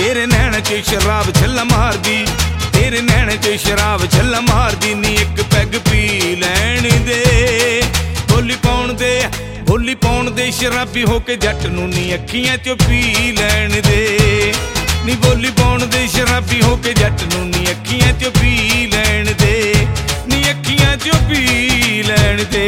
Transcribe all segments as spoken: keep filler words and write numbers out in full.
तेरे नैन च शराब छल्ला मारदी, तेरे नैन च शराब छल्ला मारदी नी एक पैग पी लैण दे। बोली पाउण दे बोली पाउण दे शराबी हो के जट नूं नी अखियां चों पी लैण दे। नी बोली पाउण दे शराबी हो के जट नूं नी अखियां चों पी लैण दे, नी अखियां चों पी लैण दे।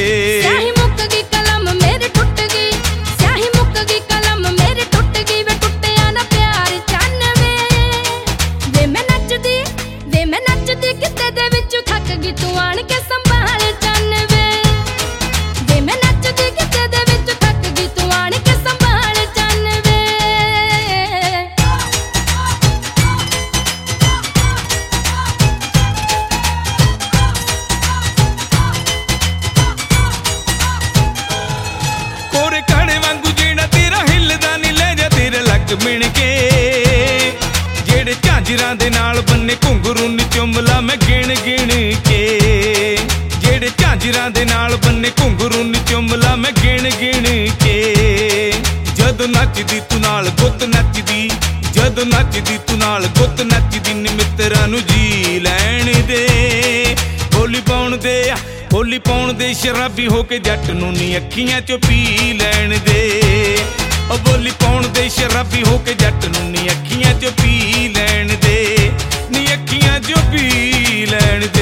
मिण के जेड़े झांजरां दे नाल बन्ने घुंघरू नी चुमला मैं गिण गिण के, जेड़े झांजरां दे नाल बन्ने घुंघरू नी चुमला मैं गिण गिण के। जदों नचदी तू नाल गुੱਤ नचदी, जदों नचदी तू नाल गुੱਤ नचदी नी मित्तरां नूं जी लैण दे। बोली पाउण दे बोली पाउण दे शराबी हो के जट नूं नी अखियां चों पी लैण दे। ओ बोली पाउण दे शराबी हो के जट नूं नी अखियां चों पी लैण दे, नी अखियां चों पी लैण दे।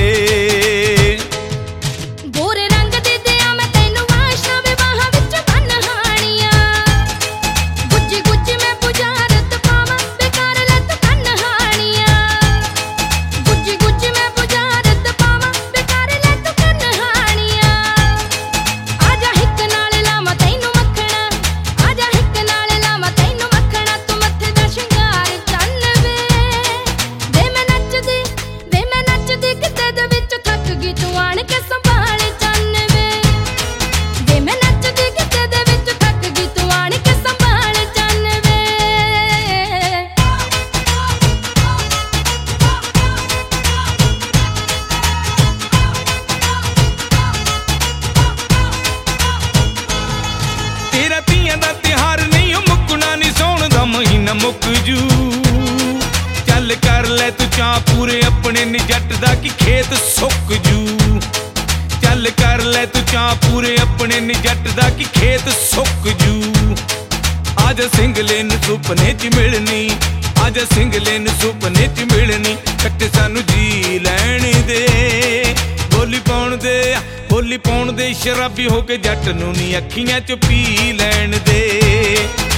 गोरे रंग दी दिया मैं तैनूं वाशना वे बाहां विच कन्हाणियां, गुज्जी गुज्जी मैं बुझारत पावां बेकार लत कन्हाणियां, गुज्जी गुज्जी मैं बुझारत पावां बेकार लत कन्हाणियां। आजा हिक नाल लावां तैनूं मखणा, आजा हिक नाल लावां तैनूं मखणा, तू मत्थे दा शिंगार चन्न वे। वे मैं नचदी वे मैं नचदी किते दे विच थक गई तू आण के संभाल चन्न वे। वे मैं नचदी किते दे विच थक गई तू आण के संभाल चन्न वे। तेरा धीआं दा तिहार नहीं ओ मुक्कना नी सौण दा महीना मुक जू। चल कर ले तू चां पूरे अपने नी जट दा कि खेत सुक जू। चल कर ले तू चां पूरे अपने नी जट दा कि खेत सुक जू। आजा सिंगले नूं सुपने च मिलनी, आजा सिंगले नूं सुपने च मिलनी, कट्टे सानू जी लैण दे। बोली पाउण दे बोली पाउण दे शराबी हो के जट नूं नी अखियां च पी लैण दे।